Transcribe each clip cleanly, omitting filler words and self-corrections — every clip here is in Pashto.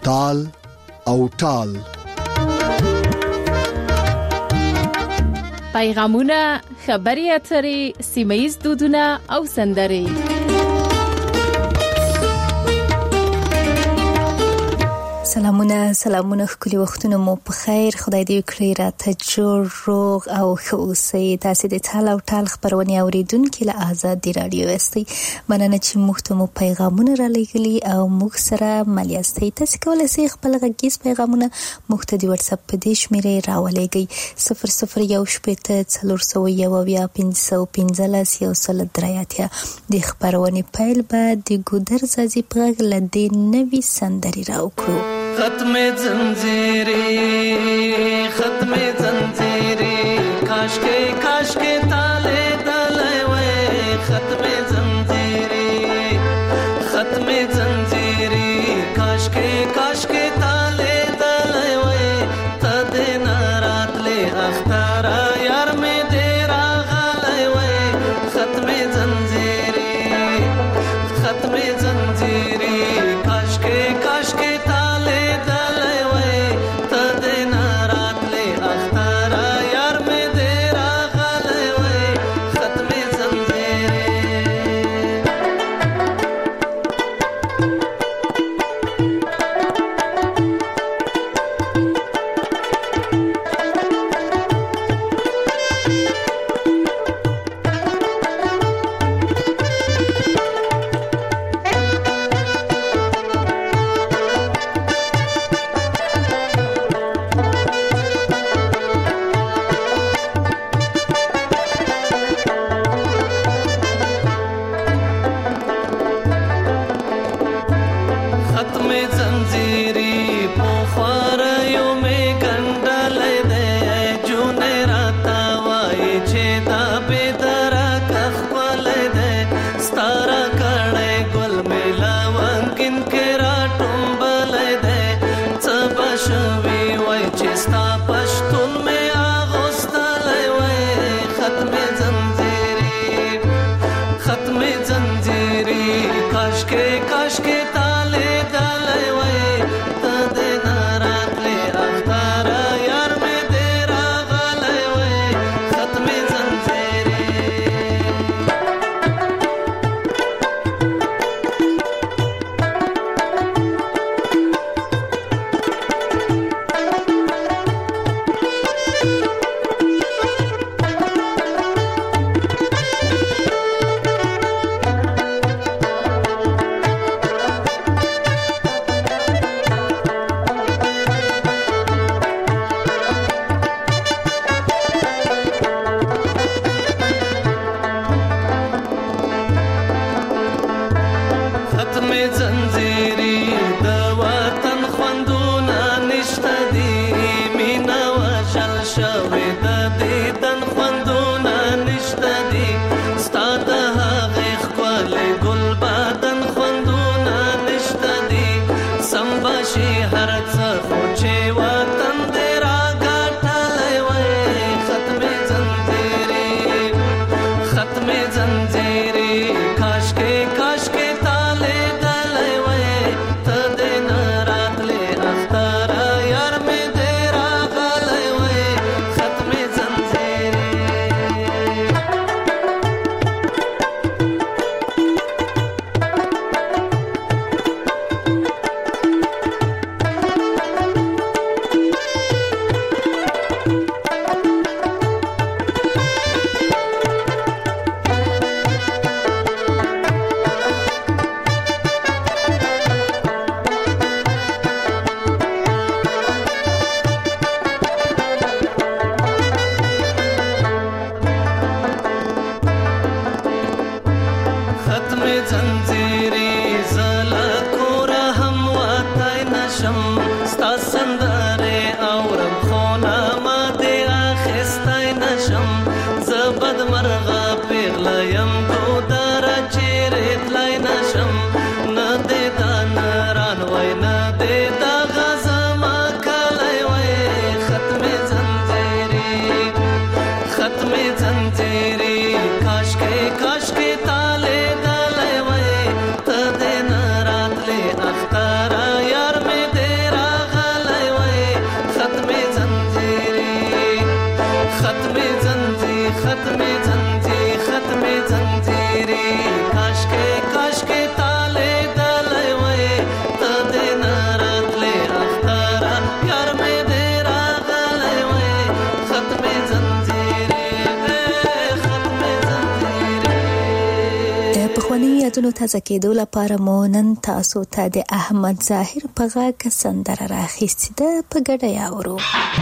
تال او ټال. پیغامونه، خبري اترې، سیمه‌ییز دودونه او سندرې. سلامونه خولي وختونه مو په خیر. خدای دې وکړي راته جوړ روغ او ښه اوسئ. تاسو د ټال او ټال خبرونه اوریدونکو له آزاد رادیو استي. مننه چې موږ ته مو پیغامونه را لېږلي او موږ سره ملياستئ. تاسو کولای شئ خپل غږیز پیغامونه موږ ته د واتس اپ په دې شمیرې راولېږئ 00181515 د خبرونه پیل به د ګودر زازي په غږ لدې نوې سندري راوکړو. ختم زنجیری کاش کے تالے دلے وے ختم زنجیری کاش کے تالے دلے وے تد نارات لے اختارا یار میں تیرا غالے وے ختم زنجیری کاش کے تالے دلے وے تد نارات لے اختارا یار میں تیرا غالے وے ختم زنجیری. काश के ताले दले वए तद नारात ले अख्तारा यार में तेरा गले वए खत्म जंजीरे. काश के ताले दले वए یادونو تازه کېدو لپاره مو نن تاسو ته د احمد ظاهر په غږ سندره راخیستې ده، په ګډه یې اورو.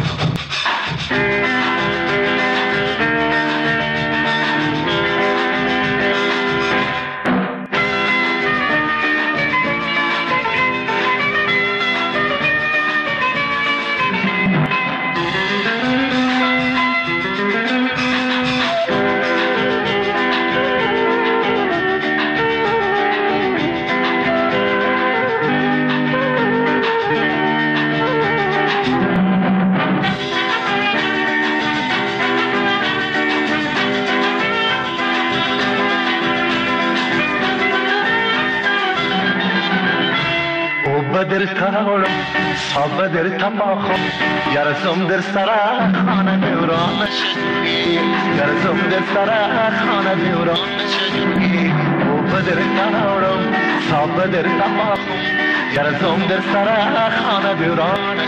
بدر تاورم صاب در تماخم یارزم در سرا خانه دورانش یارزم در سرا خانه دورانش او بدر تاورم صاب در تماخم یارزم در سرا خانه دورانش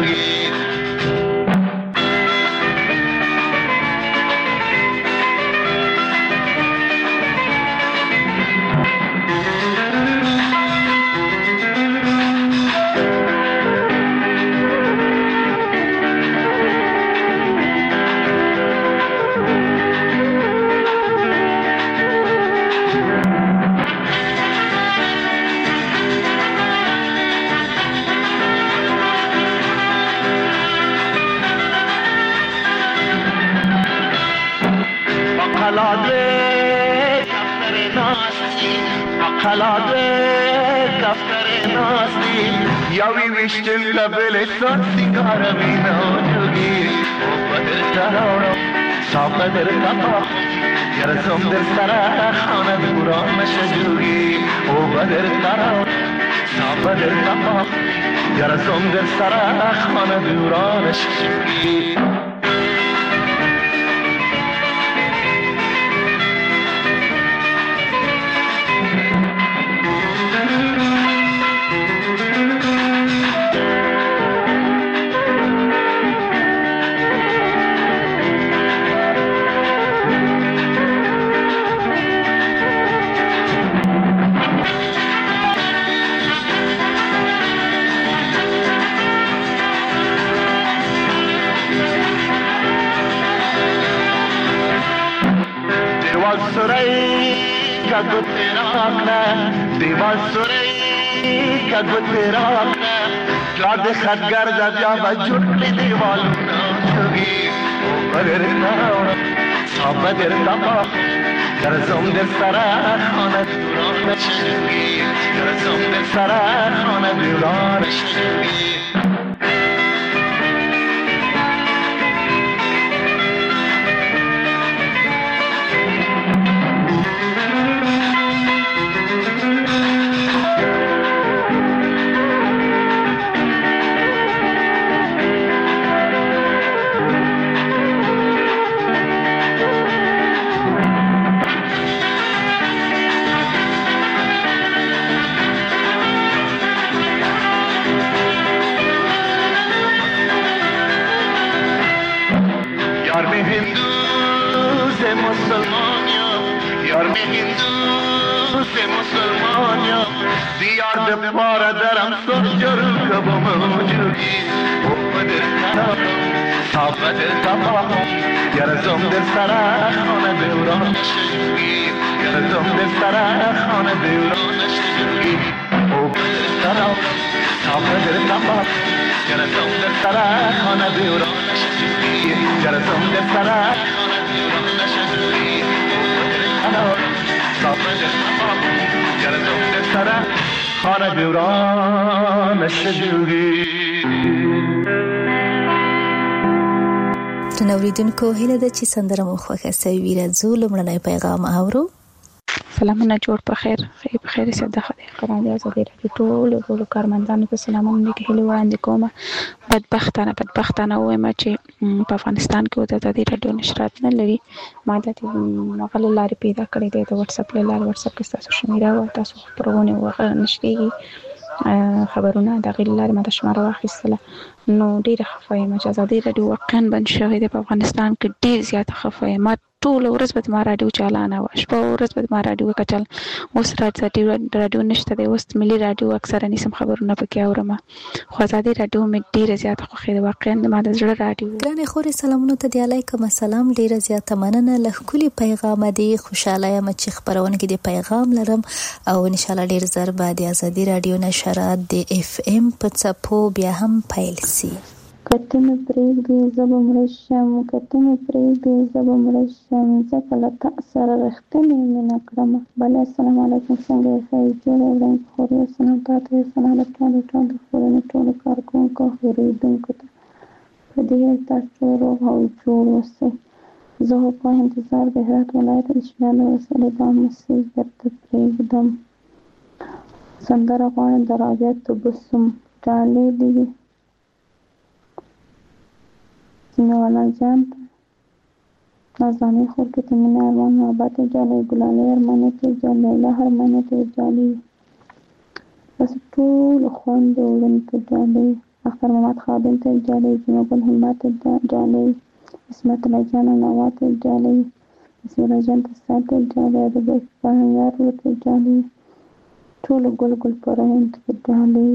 یاوی وشتل لبل سان سیگار مینا جوگی او بدر تراورم صاف در تماخ یارزم در سرا خانه دورانش جوگی او بدر تراورم صاف در تماخ یارزم در سرا خانه دورانش جوگی دیوال سوری کا گترا جاد خدگر جا بجٹ دیوال جوگی بدر تاورم صاب در تماخ یارزم در سرا خانه دورانش جوگی یارزم در سرا خانه دورانش جوگی یارزم در سرا خانه دورانش جوگی یارزم در سرا خانه دورانش جوگی او بدر تاورم صاف در تماخ یارزم در سرا خانه دورانش جوگی یارزم در سرا خانه دورانش جوگی او بدر تاورم صاف در تماخ یارزم در سرا خانه دورانش جوگی. نوریدونکو هیله ده چې سندره مو خوښه سوي وي. راځو لومړنی پیغام اورو. سلامونه، جوړ په خیر، خیر په خیر سره د خدای قرآن دی ازادي راډیو ټولو کارمندانو ته سلامونه لیکي هیله وړاندې کوم. بدبختانه وایم چې په افغانستان کې د ازادي راډیو نشرات نه لري. ما د مغل لارې پیدا کړې دي د واتس اپ لارې. واتس اپ کې تاسو شمیره او تاسو خبرونه نشریږي خبرونه د غیر لارې ما د شماره واخیستله. نو ډیره خفه یم چې ازادي راډیو واقعا بند شوی دی په افغانستان کې. ډیر زیاته خفه یم. ما ټول ورځ به ما راډیو چالانه وه، شپه ورځ به ما راډیو کچل. اوس راډیو نشته دی. اوس ملي راډیو اکثره نیسم خبرونه پکې اورم، خو ازادي راډیو مې ډیره زیاته خوښې ده. واقعا ما د زړه راډیو. ګرانې خورې سلامونه ته دی. علیکم السلام. ډیره زیاته مننه له ښکلي پیغام دی. خوشاله یم چې خبرونه کې د پیغام لرم او ان شاء الله ډیر زر به د ازادي راډیو نشرات د اف ام په څپو بیا هم پیل سي. کته مې پرېږدي زه به مړه شم، کته مې پرېږدي زه به مړه شم، ځکه له تا سره رښتینې مینه کړمه. بله السلام علیکم، څنګه یې ښه یې جوړ وړم خوري سلام تاته یې سلام له ټولو خورنې ټولو کارکوونکو اورېدونکو ته په دې تاسو روغ او جوړ اوسئ. زه په انتظار د هرات ولایت شمال وسلې دا مسیج درته پرېږدم. سندره غواړم د رابعه تبسم ډالۍ دي سینه‌والا جان ته نازاني خور کې ته مینه ارمان محبت جالۍ ګلالۍ ارمانې ته جالۍ لیلا ارمانې ته جالۍ بس ټول خوند وړن ته جالۍ اختر محمد خادم ته جالۍ جمعګل همت ته جالۍ اسمت الله جان نوا ته جالۍ بسم الله جان ته ساته جالۍ د بهنګار ته جالۍ ټول ګل ګل پرون ته جالۍ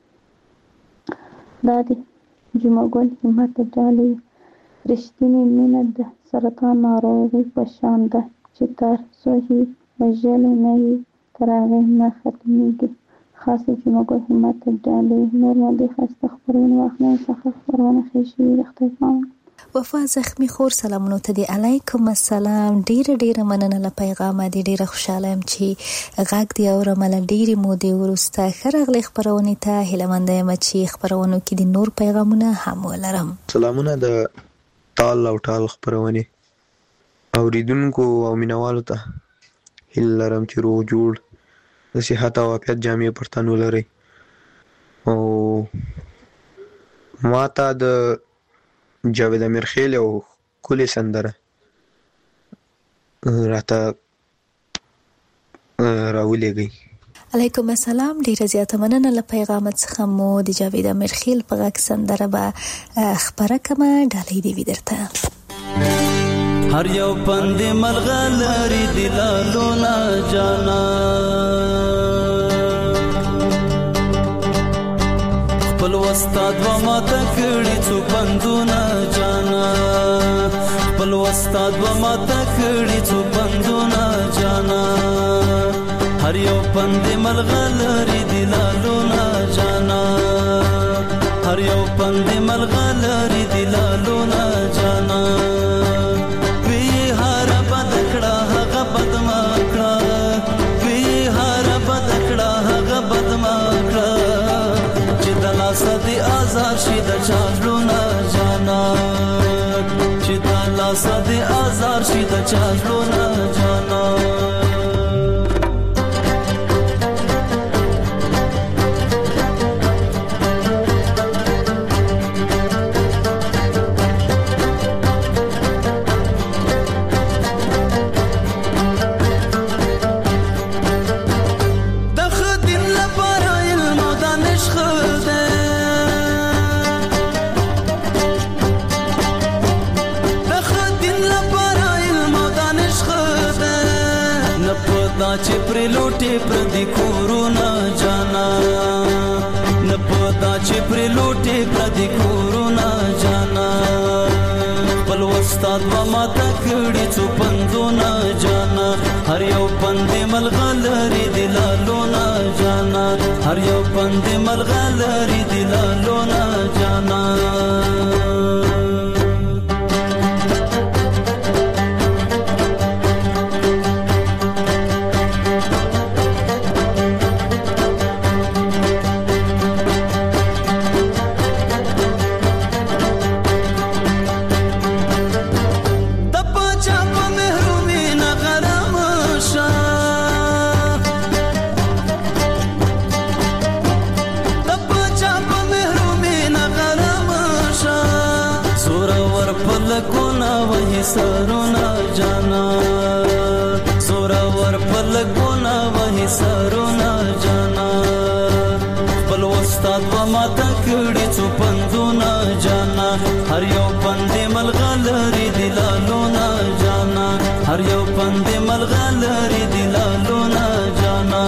دادی جمعګل همت جالۍ رښتینې مینه د سرطان ناروغي په شان ده چې تر څو یې وژلی نه وي تر هغې نه ختمېږي. خاصه جمعګل همت جالۍ نور مالدې ښایسته خپرونه واخلئ څخه خپرونه ښې شوي د خدای پام. وفا زخمی خور سلامونو ته دی. علیکم السلام. ډیره مننه له پیغامه دی. ډیره خوشاله یم چې غږ دی اورم له ډیرې مودې وروسته. ښه راغلی خپرونې ته. هیله منده یم چې خپرونو کې د نور پیغامونه هم ولرم. سلامونه د تال او ټال خپرونې اوریدونکو او مینوالو ته. هیله لرم چې روغ جوړ د صحت او عافیت جامې پر تن ولرئ. او ما ته د جاوید امیرخیل او کلی سندره راته راولېږئ. علیکم السلام. ډیره زیاته مننه له پیغامت څخه. مو د جاوید امیرخیل په غږ سندره به خپره کړمه. ډالۍ دې وي درته. هر یو پند ملغلری دلالونه جانا خپل استاد و ماته کړي څو پندونه جانا خپل استاد و ماته کړي څو پندونه جانا هر یو پند ملغلری دلالونه جانا هر یو پند ملغلری دلالونه جانا وی هر بدکړه هغه بدمکړه وی هر بدکړه هغه بدمکړه چې د لاس دی آزار شي د چالونه جانا چې د لاس دی آزار شي د چالونه جانا چې پر لوټي پر دي کورونا جانا نه پتا چې پر لوټي پر دي کورونا جانا خپل استاد و ماته کړي څو پندونه جانا هر یو پند ملغلری دلالونه جانا هر یو پند ملغلری دلالونه جانا سرونه جانا سورا ور پلګونه وهي سرونه جانا خپل استاد و ماته کړي څو پندونه جانا هر یو پندې ملغلري دلالونه جانا هر یو پندې ملغلري دلالونه جانا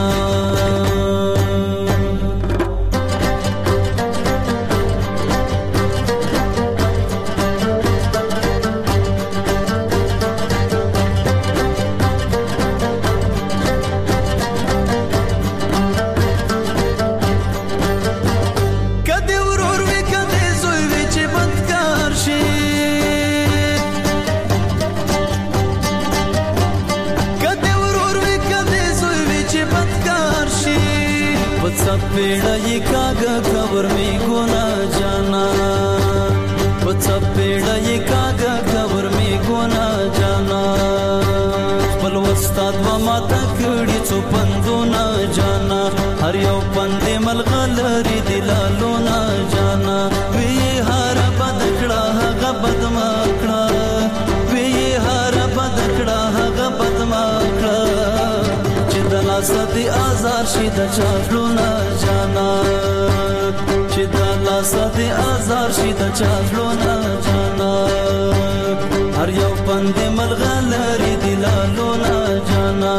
पेड़ा ये कागा खबर में गुना जाना वत्सा पेड़ा ये कागा खबर में गुना जाना पल वस्ताद व माता कड़ी चो पंदो ना जाना हर यो पंदे मलगलरी दिलालो ना जाना वे ये हारा बदकड़ा हगा बदमाकड़ा वे ये हारा बदकड़ा हगा बदमाकड़ा चिदला सदी आजार शिदा चाफलो ना जाना चिदला सदी आजार शिदा चाफलो ना जाना हर यो पंदे मलगलरी दिलालो ना जाना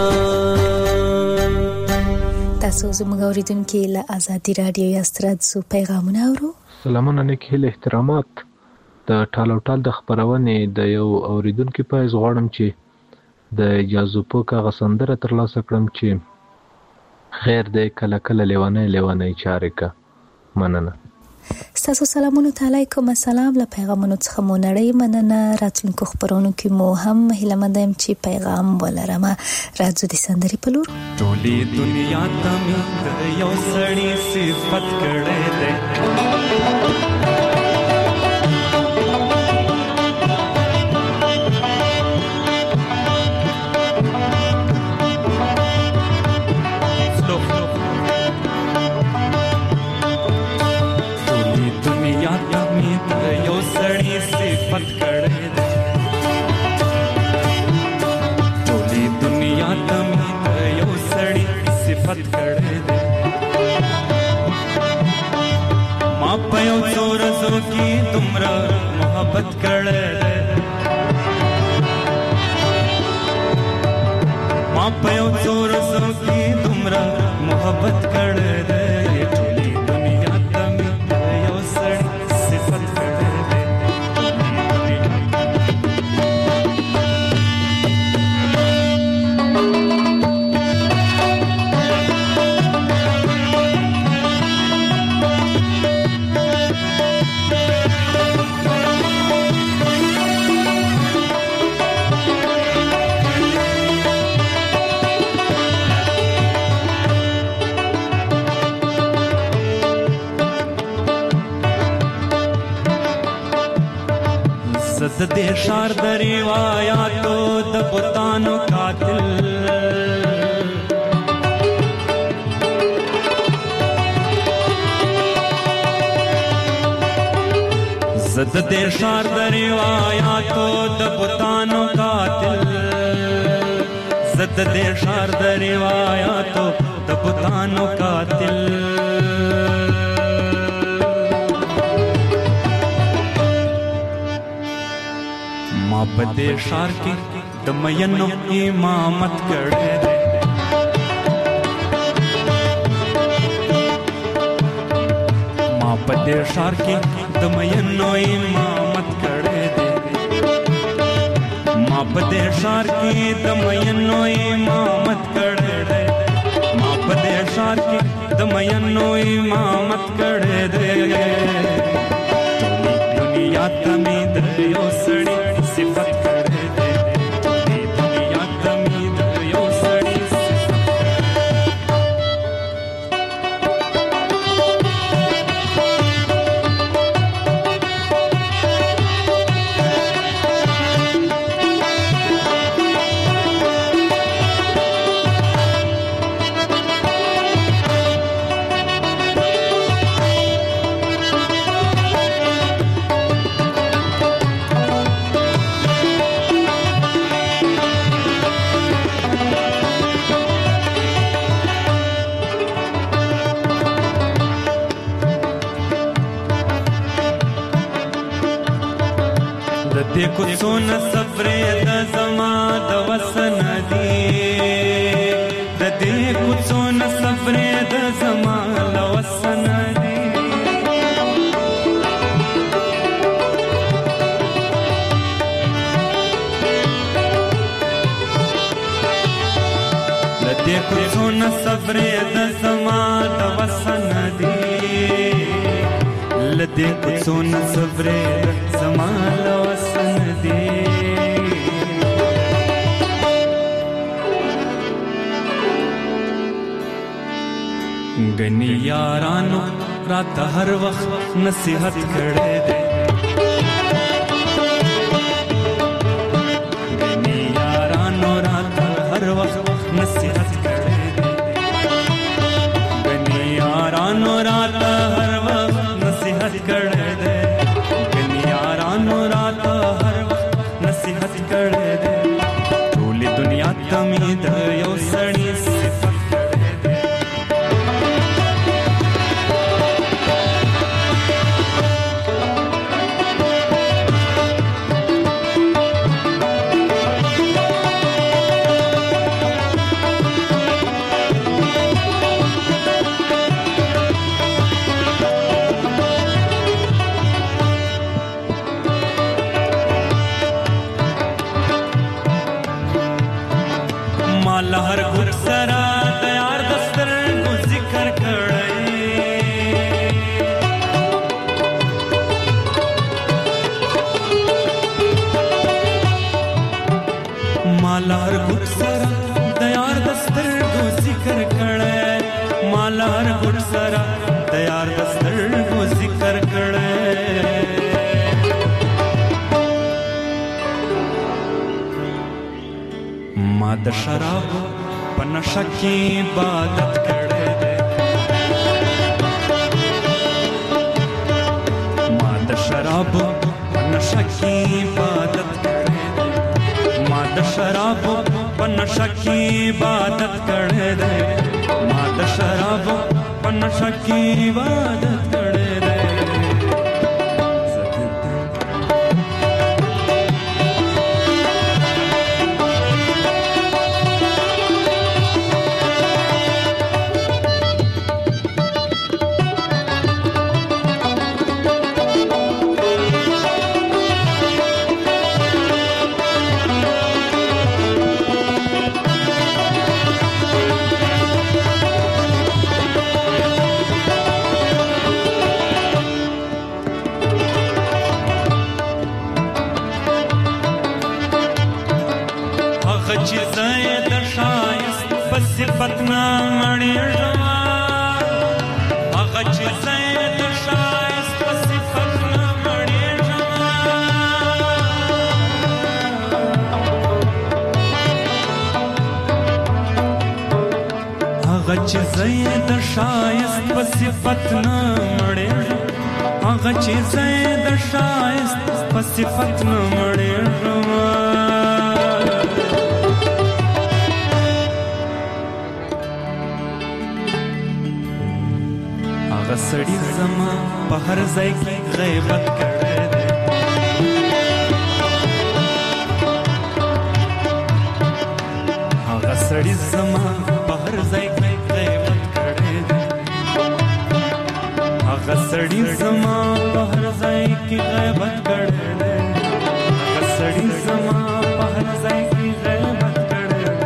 تاسو زموږ اوریدونکو له آزادي رادیو یاسترادزو پیغامونه اورو. سلامونه نیکه احترامات د ټالو ټال د خبرونې د یو اوریدونکو په غواړم چې د اجازه په کاغه سندره ترلاسه کړم چې خیر دې کله کله لیوانه چارې کا مننه. ستاسو سلامونه علیکم السلام له پیغامونو څخه مو نړۍ مننه راتلونکو خبرونو کې مو هم هیله مندم چې پیغام ولرم راځو د سندري په لور. ټولې دنیا ته مې یو سړی صفت کړې ده صفت کړې ده ټولې دنیا ته مې یو سړی صفت کړې ده ما په یو څو ورځو کې دومره محبت کړې ده ما په یو څو ورځو کې دومره محبت کړې ده ټولې دنیا ته مې یو سړی صفت کړې ده د دې شار د روایاتو د بوتانو قاتل زد دې شار د روایاتو د بوتانو قاتل زد دې شار د روایاتو د بوتانو قاتل په دې ښار کې د مینو امامت کړی دی ما په دې ښار کې د مینو امامت کړی دی ما په دې ښار کې د مینو امامت کړی دی ما په دې ښار کې د مینو امامت کړی دی ټولې دنیا ته مې د یو سړي صفت کړې ده ټولې دنیا ته مې د یو سړي صفت لدې کوڅونه صبرې د زما د وسن دي لدې کوڅونه صبرې د زما د وسن دي لدې کوڅونه صبرې د زما د وسن دي لدې کوڅونه صبرې زما د وسن دي غني یارانو رات هر وخت نصیحت کړې ده غني یارانو رات هر وخت نصیحت کړې ده غني یارانو رات هر وخت نصیحت کړې ده غني یارانو رات هر وخت نصیحت کړې ده ټول دنیا ته مې د یو سړي لهر ګل سره د یار د سترګو ذکر کړی ما لهر ګل سره د یار د سترګو ذکر کړی ما لهر ګل سره د یار د سترګو ذکر کړی ما د شراب په نشه کې عبادت کړی دی ما د شراب په نشه کې عبادت کړی دی ما د شراب په نشه کې عبادت کړی دی ما د شراب په نشه کې عبادت کړی دی صفت نه مړېږم هغه چې زه یې د ښایست په صفت نه مړېږم هغه چې زه یې د ښایست په صفت نه مړېږم هغه چې زه یې د ښایست په صفت نه مړېږم هغه سړی زما په هر ځای کې غیبت کړی دی هغه سړی زما په هر ځای کې غیبت کړی دی هغه سړی زما په هر ځای کې غیبت کړی دی هغه سړی زما په هر ځای کې غیبت کړی دی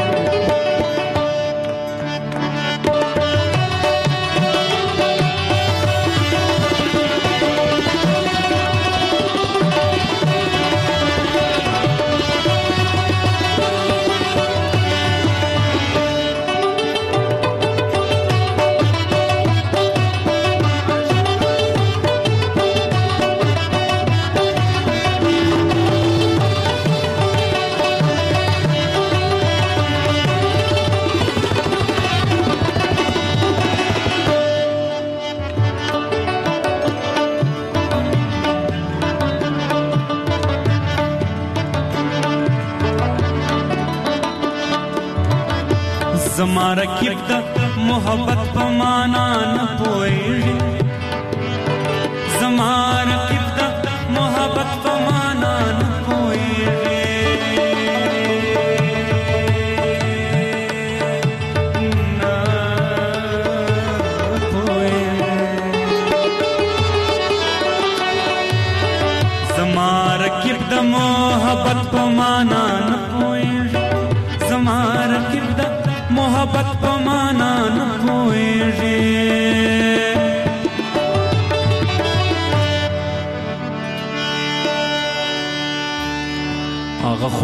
زما رکیب د محبت په معنا نه پوهیږي زما رکیب د محبت په معنا نه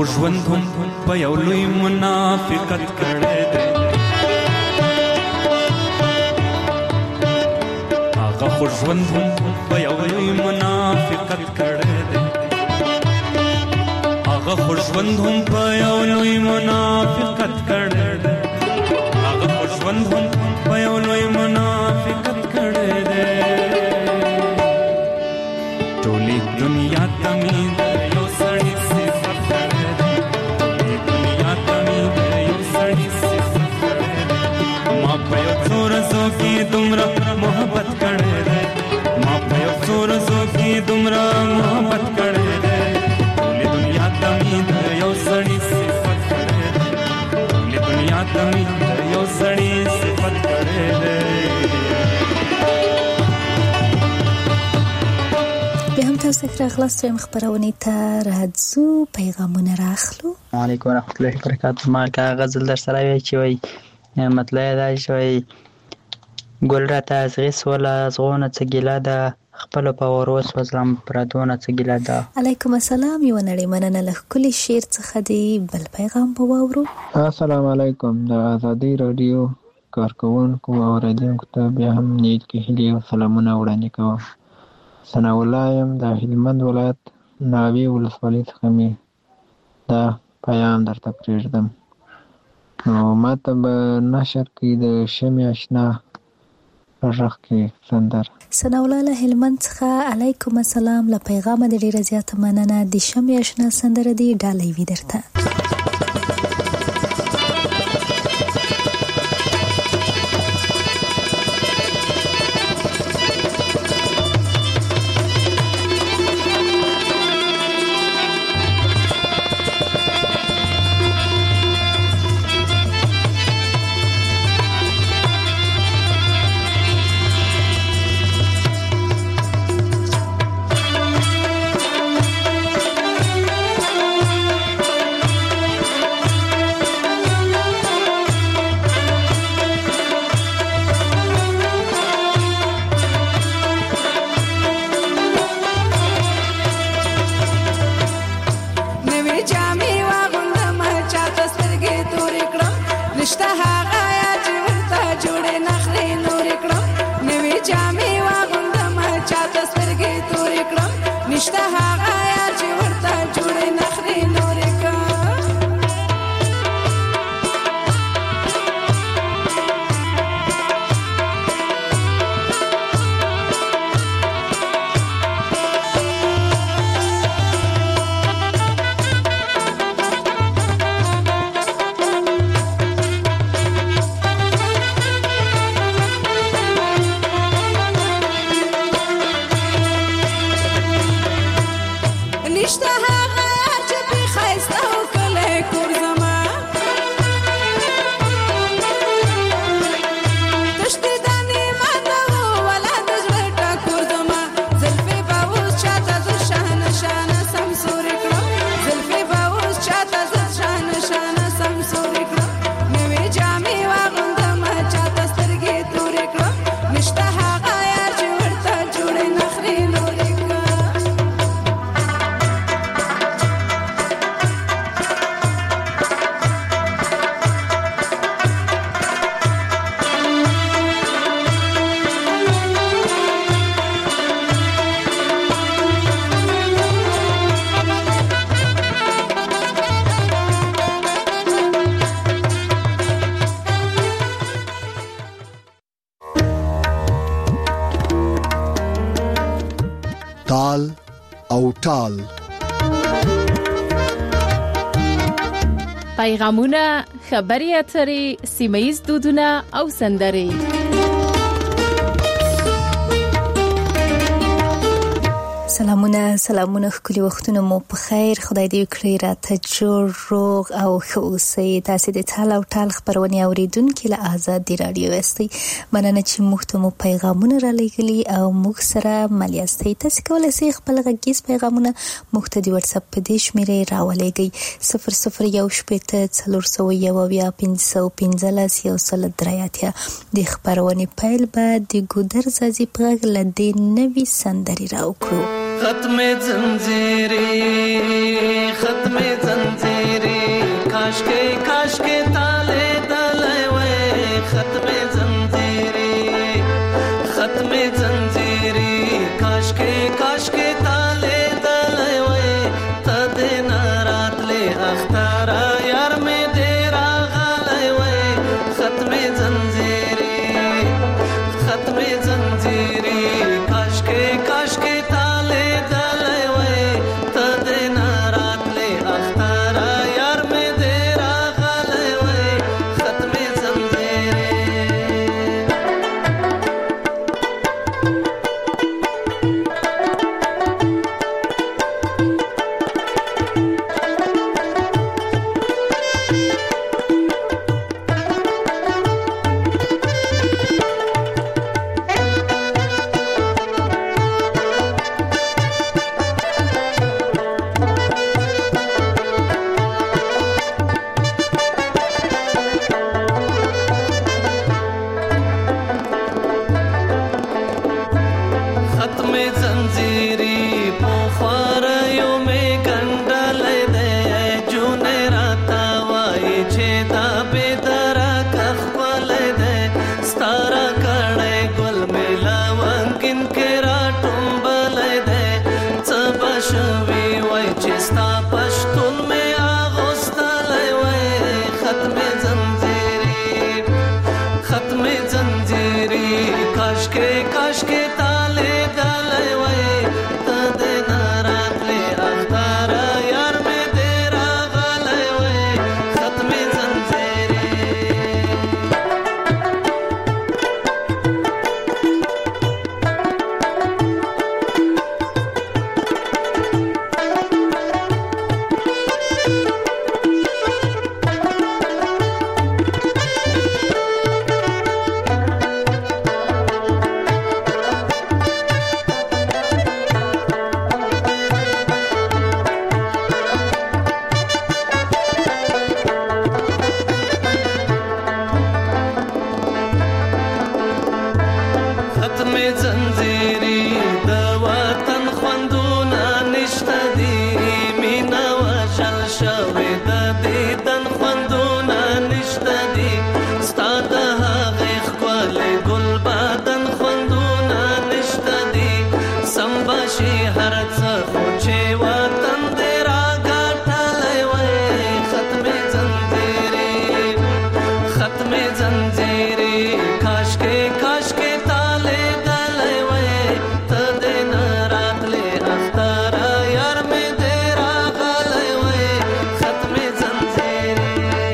خو ژوند هم په یو لوی منافقت کړی دی هغه خو ژوند هم په یو لوی منافقت کړی دی هغه خو ژوند هم په یو لوی منافقت کړی دی هغه خو ژوند هم په یو لوی منافقت کړی دی ټولې دنیا ته مې د یو سړي صفت کړی دی ټولې دنیا ته مې د یو سړي صفت کړی دی ما په یو څو ورځو کې دومره محبت کړی دی ما په یو څو ورځو کې دومره محبت کړی دی ټولې دنیا ته مې د یو سړي صفت کړی دی ټولې دنیا ته مې د یو سړي صفت کړی دی به هم تاسو ته راغلاست چې خبرونه ته راځو پیغامونه راخلو. وعلیکم ورحمت الله وبرکاته. ما کا غزل در سره وی چې وای مطلب دا شوی ګل را تاسغیس ولا زغونه څګیلا ده خپل په وروس وسلام پردونه څګیلا ده. علیکم السلام. یو نړۍ مننه له کلی شیر څخه دی بل پیغام په واورو. السلام علیکم. د ازادي رادیو کارکونکو او اوریدونکو ته بیا هم نیت کې هلي او سلامونه وړاندې کوم. ثناء الله یم د هلمند ولایت ناوی ولسوالۍ څخه مې دا پیغام درته پرېږدم. نو ماته به نشر کې د شمع اشنا غږ کې سندره. ثناء الله له هلمند څخه علیکم السلام. له پیغامه د ډېره زیاته مننه. د شمع اشنا سندره دی ډالۍ وي درته. تال او ټال. پیغامونه، خبري اترې، سیمه‌ییز دودونه او سندرې. سلامونه ښکلي وختونه مو په خیر. خدای دې وکړي راته جوړ روغ او ښه اوسئ. تاسې د تال او ټال خپرونې اورېدونکي له ازادي راډیو یاستئ. مننه چې موږ ته مو پیغامونه رالیږلي او موږ سره مل یاستئ. تاسې کولی شئ خپل غږیز پیغامونه موږ ته د واتساپ په دې شمېرې راولیږئ 00141515 د خپرونې پیل به د ګودر ځاځي په غږ له دې نوې سندرې راوکړو. ختم زنجیری کاش کے تالے دلے وے ختم زنجیری کاش کے تالے دلے وے تد نارات لے اختارا یار میں دیرا غالے وے ختم زنجیری کاش کے تالے دلے وے تد نارات لے اختارا یار میں دیرا غالے وے ختم زنجیری کاش کے تالے دلے وے تد نارات لے اختارا یار میں دیرا غالے وے ختم زنجیری د وطن خوندونه نشته دي مینا وشل شوې د دیدن خوندونه نشته دي ستا د هغې ښکلې ګل بدن خوندونه نشته دي سم به شي هر څه خو چې وطن دې راګټلی وی ختم زنجیرې کاش کې تالې دلې وی تد نارات لے اختارا یار میں دیرا غالے وی ختم زنجیری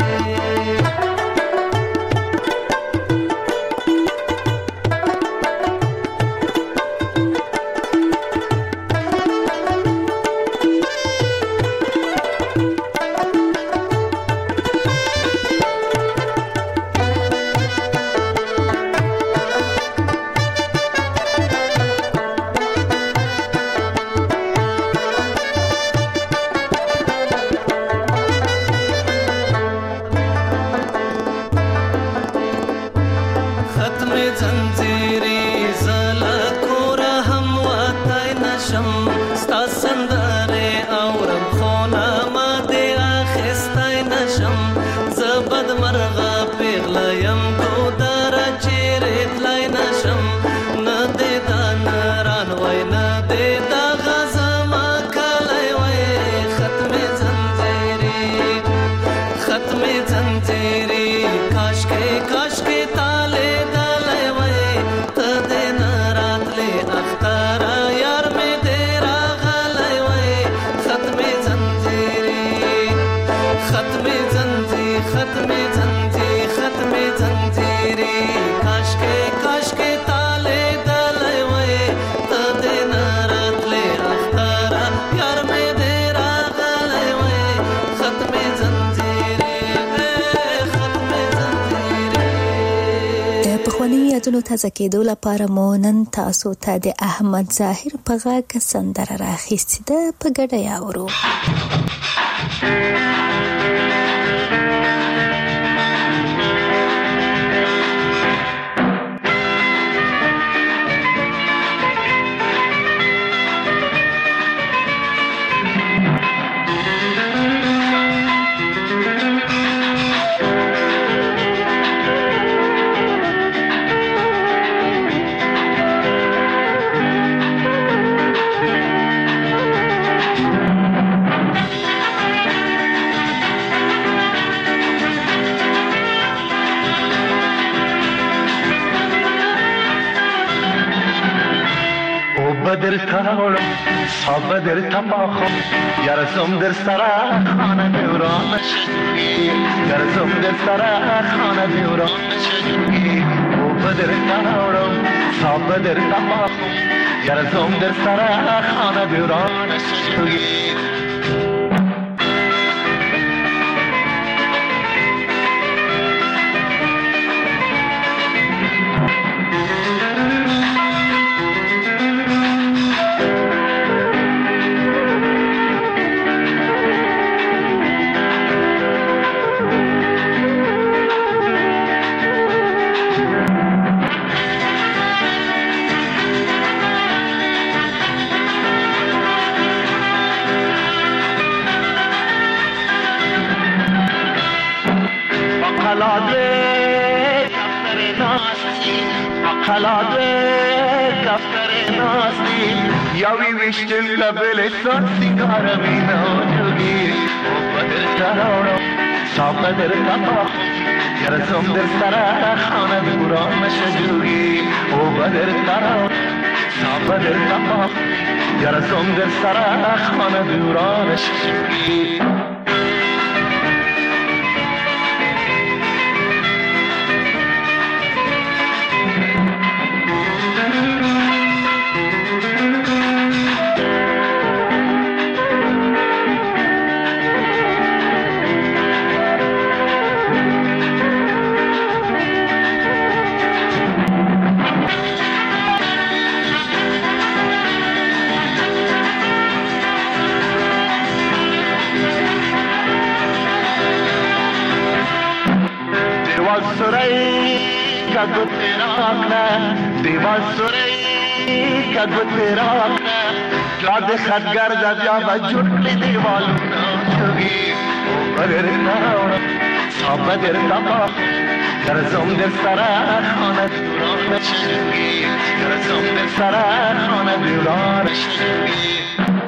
زلا کورا هم واتای نشم ستا سندره اورم خونه ما دې اخیستی نشم زه بد مرغه پیغله یم ګودره چیرې تلی نشم نه دې دا نران وی نه دې دغه زما کلی وی ختم زنجیرې کاش کې تالې دلې وی تد نارات لے اختارا یار میں دیرا غالے وی ختم زنجیری کاش کے تالے دلے وی تد نارات لے اختارا یار میں دیرا غالے وی ختم زنجیری پخواني یادونو تازه کېدو لپاره مو نن تاسو ته د احمد ظاهر په غږ سندره راخیستې ده په ګډه یې اورو. در تاورم صاب در تباخم یارزم در سرا خانه دوران شدی یارزم در سرا خانه دوران شدی او بدر تاورم صاب در تباخم یارزم در سرا خانه دوران شدی یاوی ویشتن لبل سان سیگار مینا جوگی او بدر تراورم صاف در تباخ یارزم در سرا خانه دوران شجوگی او بدر تراورم صاف در تباخ یارزم در سرا خانه دوران شجوگی دیوال سوری کا گترا یاد خدگر دیا بجولی دیوالونا جوگی بدر تاورم صاب در تباخ یارزم در سرا خانه دوران شدی یارزم در سرا خانه دوران شدی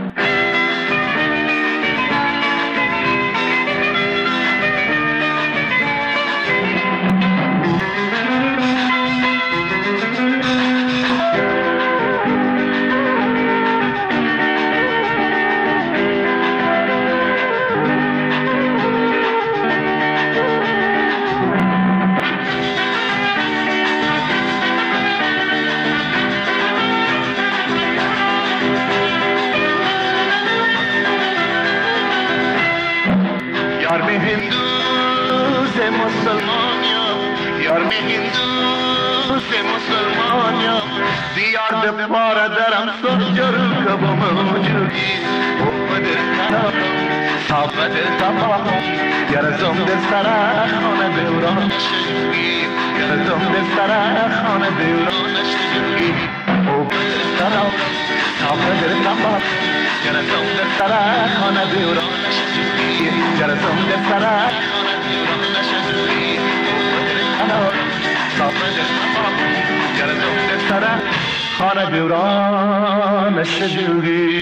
برادرم سجر کبم موجودی او بدر تاورم صاف بدر تباخم یارزم در سرا خانه دوران شدی یارزم در سرا خانه دوران شدی او بدر تاورم صاف بدر تباخم یارزم در سرا خانه دوران شدی یارزم در سرا خانه دوران شدی او بدر تاورم صاف بدر تباخم یارزم در سرا خانه دوران شجوگی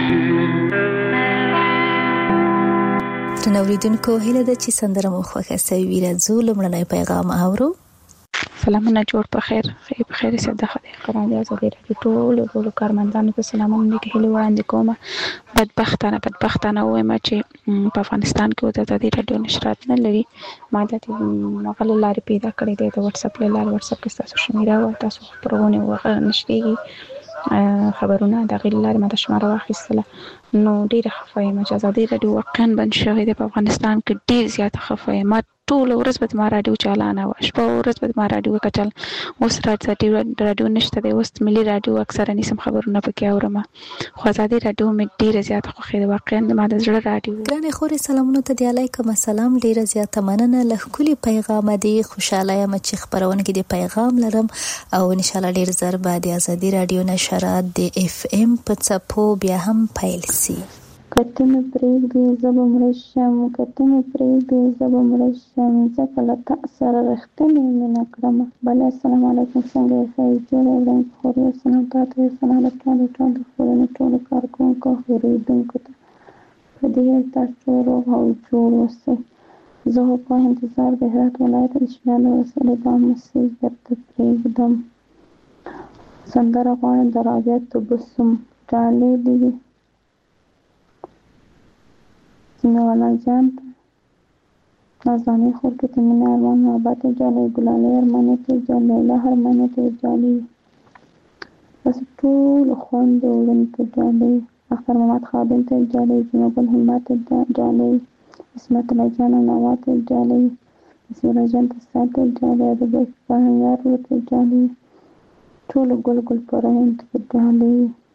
تنوریدونکو هیله ده چې سندره مو خوښه سوي وي راځو لومړنی پیغام اورو. سلامونه جوړ په خیر په خیر سره د خدای قرآن ازادي راډیو ټول کارمندانو ته سلامونه لیکي هلي وړاندې کوم. بدبختانه وایم چې په افغانستان کې د ازادي راډیو نشرات نه لري. ما د مغل لارې پیدا کړې دي د واتس اپ لارې واتس اپ کې تاسو شمیره او تاسو پروونه وغه نشریږي خبرونه د غیر لارې ما د شماره واخیستله نو ډیره خفه یم چې ازادي راډیو واقعا بند شوی دی په افغانستان کې ډیر زیات خفه یم. ما ټول ورځ به ما راډیو چالانه وه شپه ورځ به ما راډیو کچل اوس راډیو نشته دی اوس ملي راډیو اکثره نیسم خبرونه پکې اورم خو ازادي راډیو مې ډیره زیاته خوښې ده واقعا ما د زړه راډیو. ګرانې خورې سلامونه ته دی علیکم السلام ډیره زیاته مننه له ښکلي پیغامه دی خوشحاله یم چې خپرونه کې د پیغام لرم او ان شاء الله ډیر زر به د ازادي راډیو نشرات د اف ام په څپو بیا هم پیل سي. کتمه پرېږدي زه به مړه شم کتمه پرېږدي زه به مړه شم ځکه له تا سره رښتینې مینه کړمه. بله السلام علیکم څنګه یې ښه یې جوړ وړاندې خوري سلام تاته یې سلام له ټولو د خپلونو ټولو کارکوونکو اورېدونکو ته په دې هیله تاسو روغ او جوړ اوسئ. زه خو په انتظار د هرات ولایت د شمال وسلې دا مسیج درته پرېږدم. سندره غواړم د رابعه تبسم ډالۍ دې وي سیمه والا جان ته نازاني خور کې ته مینه ارمان محبت ډالۍ ګلالۍ ارماني ته ډالۍ لیلا ارماني ته ډالۍ بس ټول خوند وړن ته ډالۍ اختر محمد خادم ته ډالۍ جمعه ګل همت ته ډالۍ اسمت الله جان نوا ته ډالۍ بسم الله جان ته ساته ډالۍ د بهنګار ته ډالۍ ټول ګل پرهین ته ډالۍ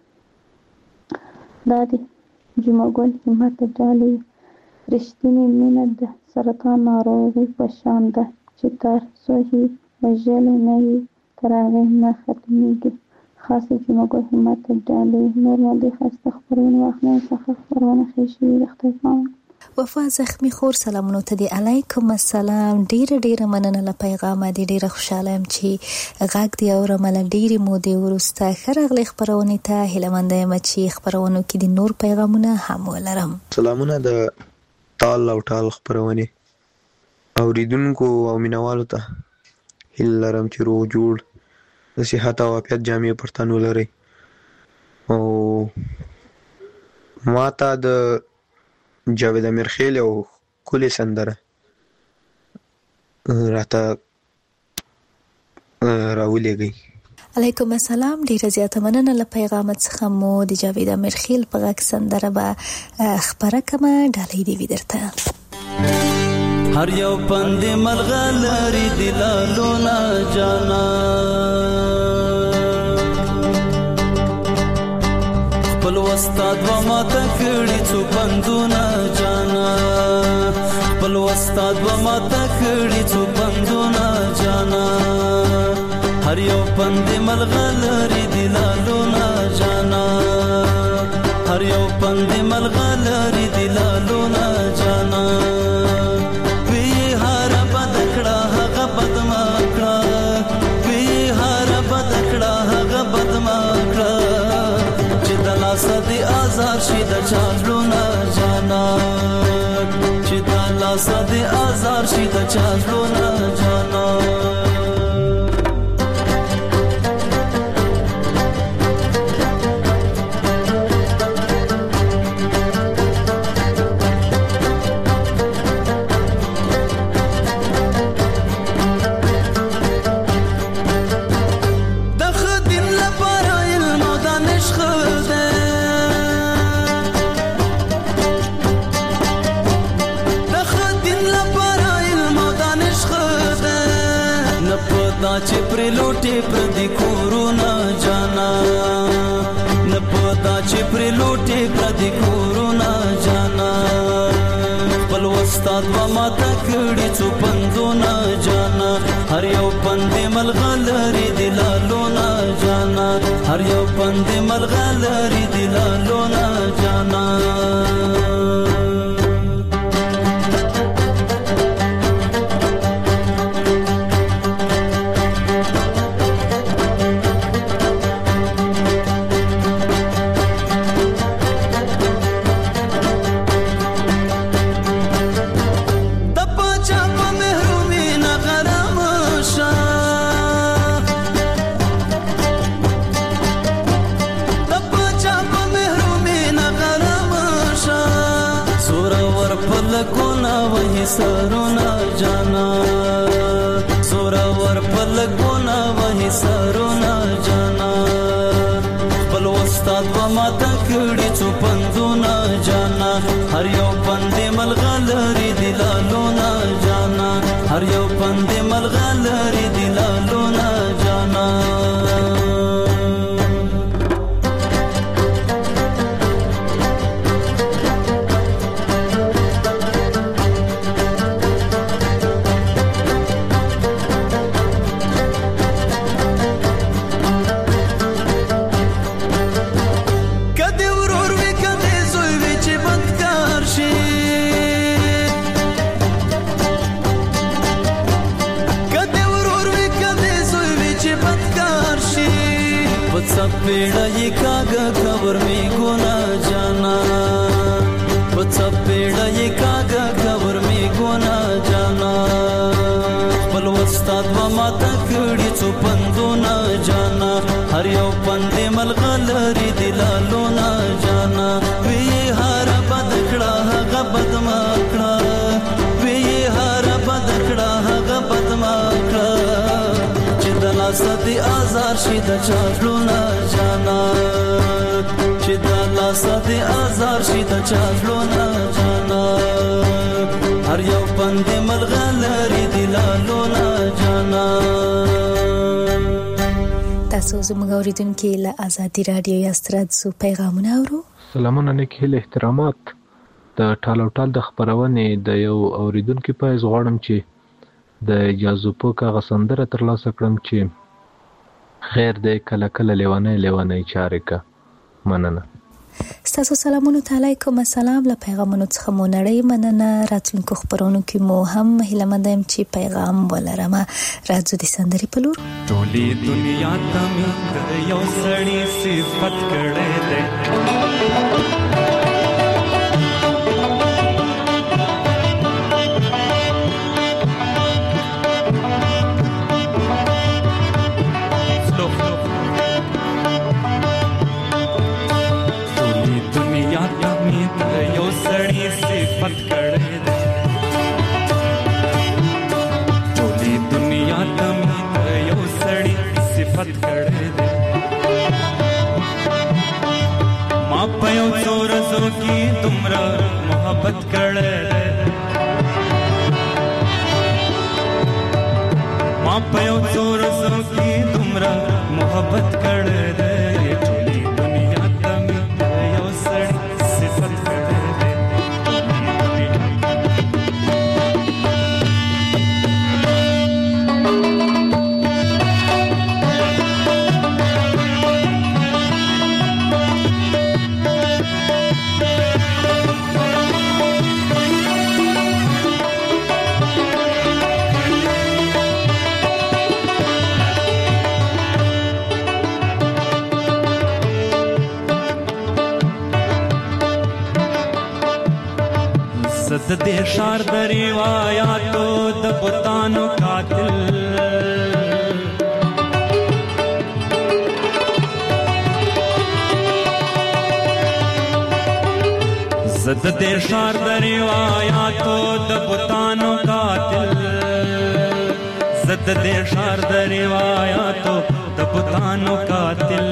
دادی جمعه ګل همت ته ډالۍ رښتینې مینه د سرطان ناروغي په شان ده چې تر څو وژلی نه وي تر هغې نه ختمیږي خاصه جمعه ګل همت ته ډالۍ نور مالدی ښایسته خپرونه واخلئ څخه خپرونه ښې شوي د خدای په امان وفا زخمی خور سلامونو ته دی علیکم السلام ډیره مننه له پیغام دی ډیره خوشاله یم چې غږ دی اورم له ډیره مودې وروسته ښه راغلی خپرونې ته هیله منده یم چې خپرونو کې د نور پیغامونه هم ولرم سلامونه د تال او ټال خپرونې اوریدونکو او مینوالو ته هیله لرم چې روغ جوړ د صحت او عافیت جامې پر تن ولرئ او ما ته د جاوید امیرخیل او کلی سندره راته راولېږئ. علیکم السلام ډیره زیاته مننه له پیغامت څخه مو د جاوید امیرخیل په غږ سندره به خپره کړمه ډالۍ دې وي درته هر یو پند ملغلری دلالونه جانا خپل استاد و ماته کړي څو پندونه جانا خپل استاد و ماته کړي څو پندونه جانا هر یو پند ملغلری دلالونه جانا هر یو پند ملغلری دلالونه جانا صدی آزار شي د چالو نه جانا چې د الله صدی آزار شي د چالو نه جانا چې پر لوټه پر د کورونا جانا نه پتا چې پر لوټه پر د کورونا جانا خپل استاد و ماته کړي څو پندونه جانا هر یو پند ملغلری دلالونه جانا هر یو پند ملغلری دلالونه جانا سرونا جانا سورا ور پلګونا وਹੀ سرونا جانا خپل استاد و ماته کړي څو پندونه جانا هر یو پند ملغلری دلالونه جانا هر یو پند ملغلری دلالونه جانا पेड़ा ये कागा खबर में गुना जाना बच्चा पेड़ा ये कागा खबर में गुना जाना पल वस्ताद व माता कड़ी څو پندونه जाना हर یو لاسه آزار شي د چافلونه جانا چې دا لاسه آزار شي د چافلونه جانا هر یو بند ملغلري دی لالونه جانا. تاسو زموږ اوریدونکو له آزادي رادیو یاستراد سو پیغامونه اورو. سلامونه نیکه احترامات. د ټالوټال د خبرونې د یو اوریدونکو پایز غواړم چې د اجازه په کاغه سندره ترلاسه کړم چې خیر دې کله کله لیوانه چارې کا مننه. ستاسو سلامونه علیکم السلام. له پیغامونو څخه مو نړۍ مننه. راتلونکو خبرونو کې مو هم هیله مند یم چې پیغام ولرم. راځو د سندرې په لور. ټولې دنیا ته مې د یو سړي صفت کړې ده صفت کړې ده ټولې دنیا ته مې یو سړي صفت کړې ده ما په یو څو ورځو کې دومره محبت کړې ده ما په یو څو ورځو کې دومره محبت کړې ده ټولې دنیا ته مې یو سړي صفت کړې ده. د دې شار د روایاتو د بوتانو قاتل زد دې شار د روایاتو د بوتانو قاتل زد دې شار د روایاتو د بوتانو قاتل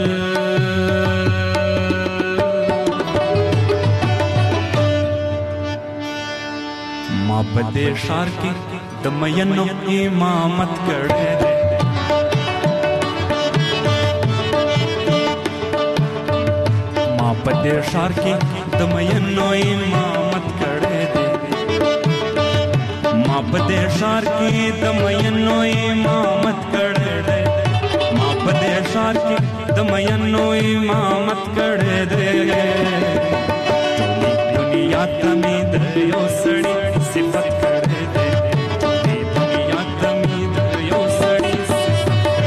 په دې ښار کې د مینو امامت کړی دی ما په دې ښار کې د مینو امامت کړی دی ما په دې ښار کې د مینو امامت کړی دی ما په دې ښار کې د مینو امامت کړی دی ټولې دنیا ته مې د یو سړي صفت کړې ده ټولې دنیا ته مې د یو سړي صفت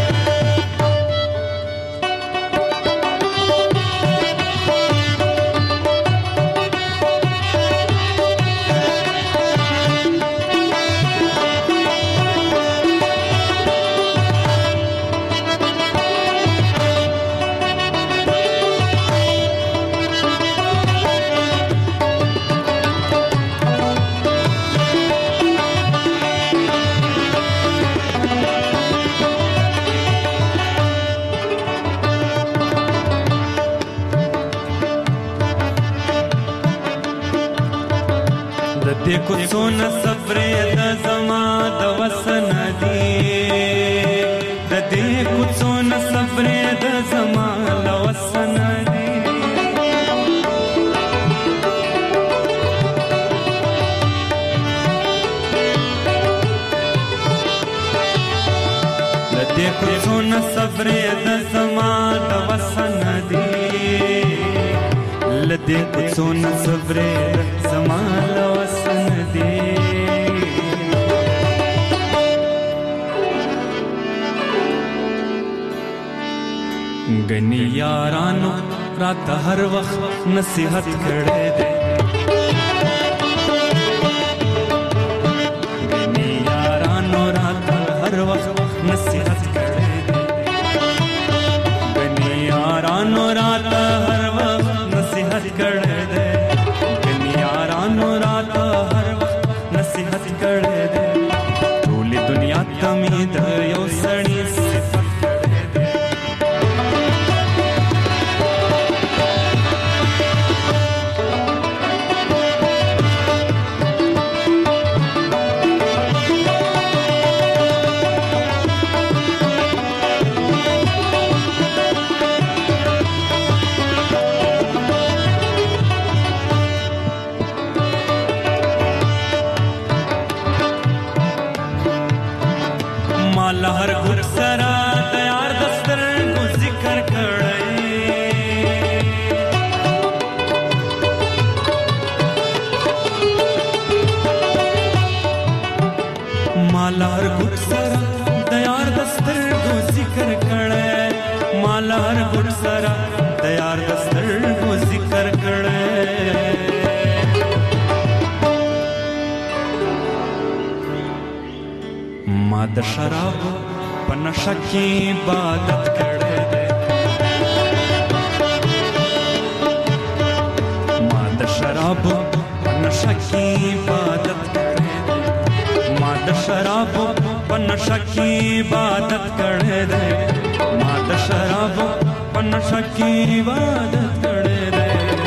دې کوڅو نه صبرې د زما د وسن دي د دې کوڅو نه صبرې د زما د وسن دي د دې کوڅو نه صبرې د زما د وسن دي د دې کوڅو نه صبرې زما د وسن دي غني یارانو رات هر وخت نصیحت کړې ده غني یارانو رات هر وخت نصیحت کړې ده غني یارانو رات هر وخت نصیحت کړې ده غني یارانو رات هر وخت نصیحت کړې ده ټول دنیا ته مې د یو سړي صفت کړې مال هر ګټ سره د یار د سترګو ذکر کړی ما د شراب په نشه کې عبادت کړی دی ما د شراب په نشه کې عبادت کړی دی ما د شراب په نشه کې عبادت کړی دی ما د شراب په نشه کې عبادت کړی دی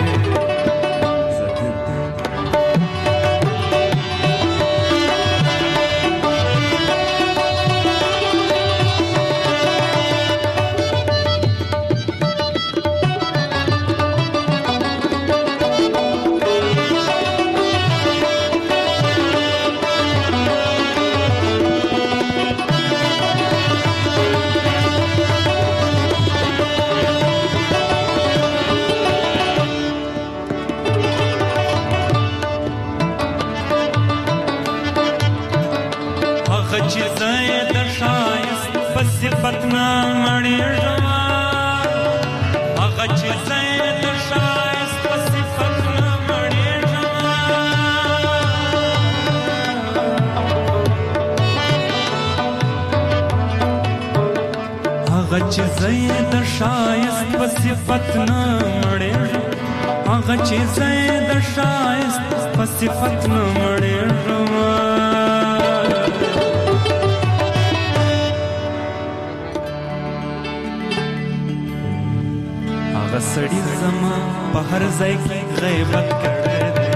چې زید شایست په صفت نه مړېږم هغه چې زید شایست په صفت نه مړېږم هغه سړي زما په هر ځای کې غیبت کړی دی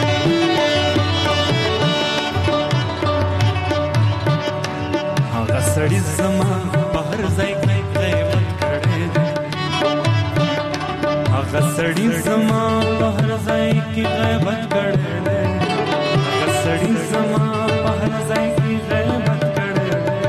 هغه سړي زما په هر ځای کې هغه سړی زما په هر ځای کې غیبت کړی دی هغه سړی زما په هر ځای کې غیبت کړی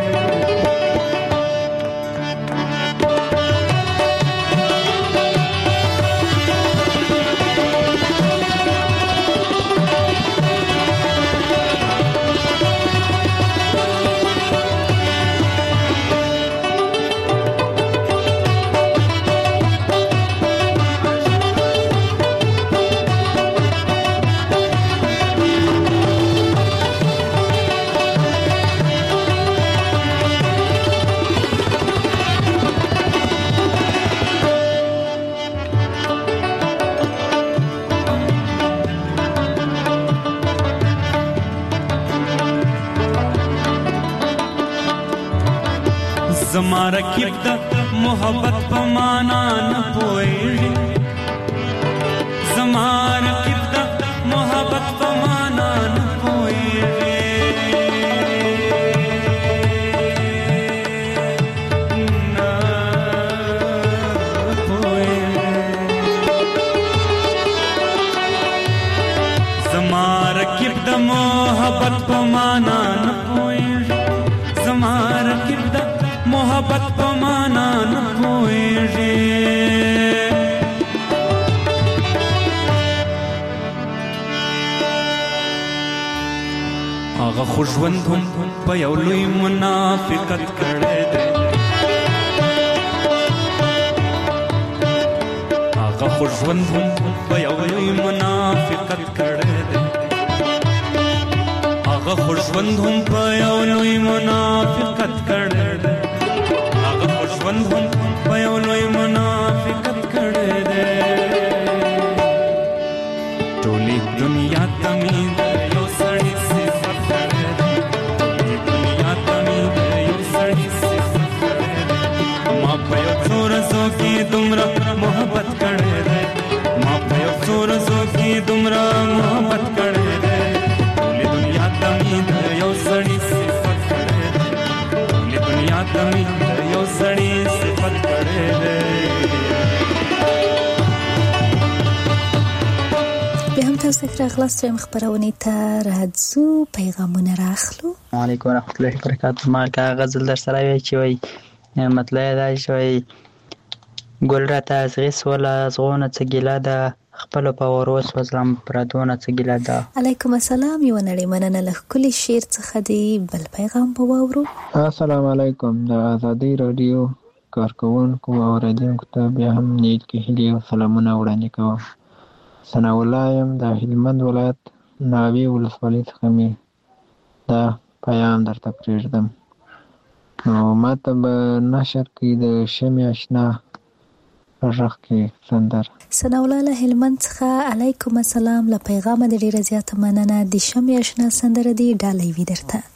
زما رکیب د محبت په معنا نه پوهېږي زما رکیب د محبت په معنا نه پوهېږي نه پوهېږي زما رکیب د محبت په معنا نه پوهېږي زما رکیب د محبت په معنا نه پوهېږي هغه خو ژوند هم په یو لوی منافقت کړی دی هغه خو ژوند هم په یو لوی منافقت کړی دی هغه خو ژوند هم په یو لوی منافقت کړی دی ژوند هم په یو لوی منافقت کړی دی ټولې دنیا ته مې د یو سړي صفت کړی دی ټولې دنیا ته مې د یو سړي صفت کړی دی ما په یو څو ورځو کې دومره محبت کړی دی ما په یو څو ورځو کې دومره محبت کړی دی ټولې دنیا ته مې د یو سړي صفت کړی دی ټولې دنیا ته مې یو سړی صفت کړی دی بیا هم تاسو ته راغلاست چې خبرونه ته راځو پیغامونه راخلو علیکم ورحمت الله وبرکاته ما کا غزل در سره وی چې وی مطلب دا شوی ګل را تاسو ولا زغونه څه ګیلا ده خپل په وروس وسلام پرادونه څه ګیلا ده علیکم السلام یو نړۍ مننه له کلی شیر څخه دی بل پیغام په وورو السلام علیکم د ازادي رادیو کارکوونکو او اوریدونکو ته بیا هم نیکې هیلې او سلامونه وړاندې کوم. ثناء الله یم د هلمند ولایت ناوې ولسوالۍ څخه مې دا پیام درته پرېږدم. نو ماته به نشر کې د شمع اشنا غږ کې سندره. ثناء الله له هلمند څخه علیکم السلام. له پیغامه د ډیره زیاته مننه. د شمع اشنا سندره دی ډالۍ وي درته.